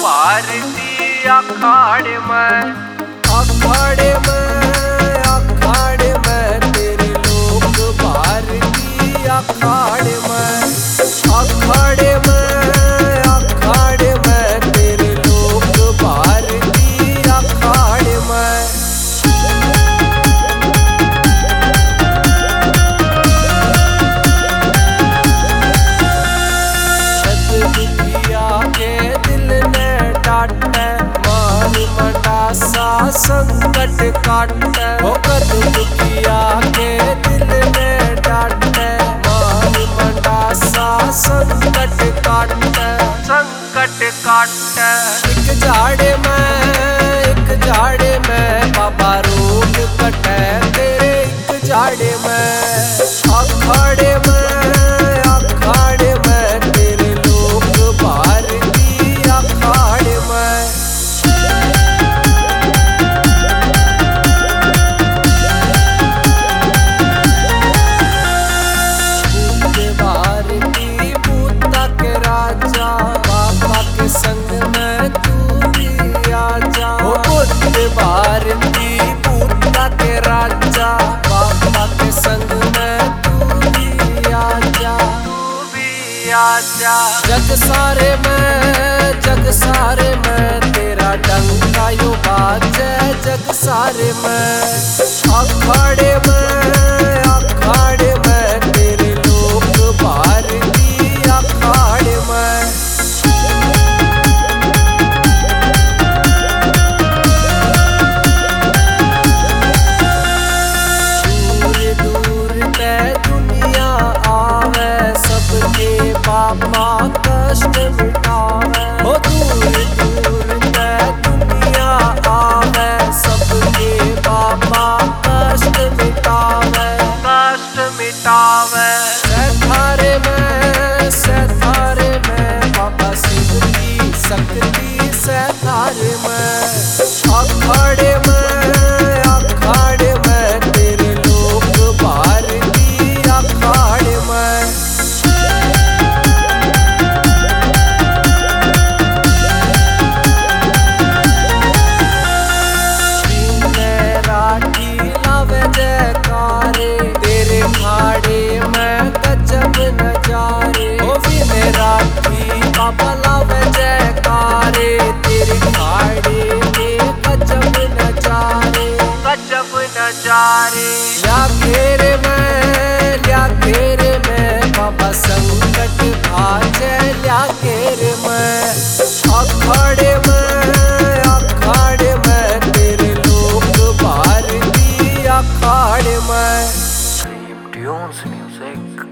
भारती अखाड़े में तेरे लोग भारती अखाड़े में तेरे लोग भारती अखाड़े में। दुखिया के दिल ने डांटे मान मटासा संकट काटे दुखिया के दिल ने डांटे मान मटासा संकट काटे एक झाड़े में बाबा रोग कटे तेरे एक झाड़े में अखाड़े में तेरे लोग भारती अखाड़े में। भारती बूता के राजा बाबा के संग में तू भी आजा भारती बूता के राजा बाबा के संग में तू भी आजा जग सारे में तेरा डंका यो बाजे जग सारे में अखाड़े में तेरे लोग भारती अखाड़े में। दूर पे दुनिया आवे सबके बाबा कष्ट मिटावे दूर पे दुनिया आवे सबके बाबा कष्ट मिटावे सेथारे में बाबा शिव की शक्ति सेथारे में अखाड़े में तेरे लोग भारती अखाड़े में। लावे जयकारे तेरे खाड़े में गजब नजारे बाबा लावे जयकारे तेरे खाड़े में गजब नजारे लिया घेरे में बाबा संकट भाजे लिया घेरे में अखाड़े में तेरे लोग भारती अखाड़े में। Dream Tunes Music।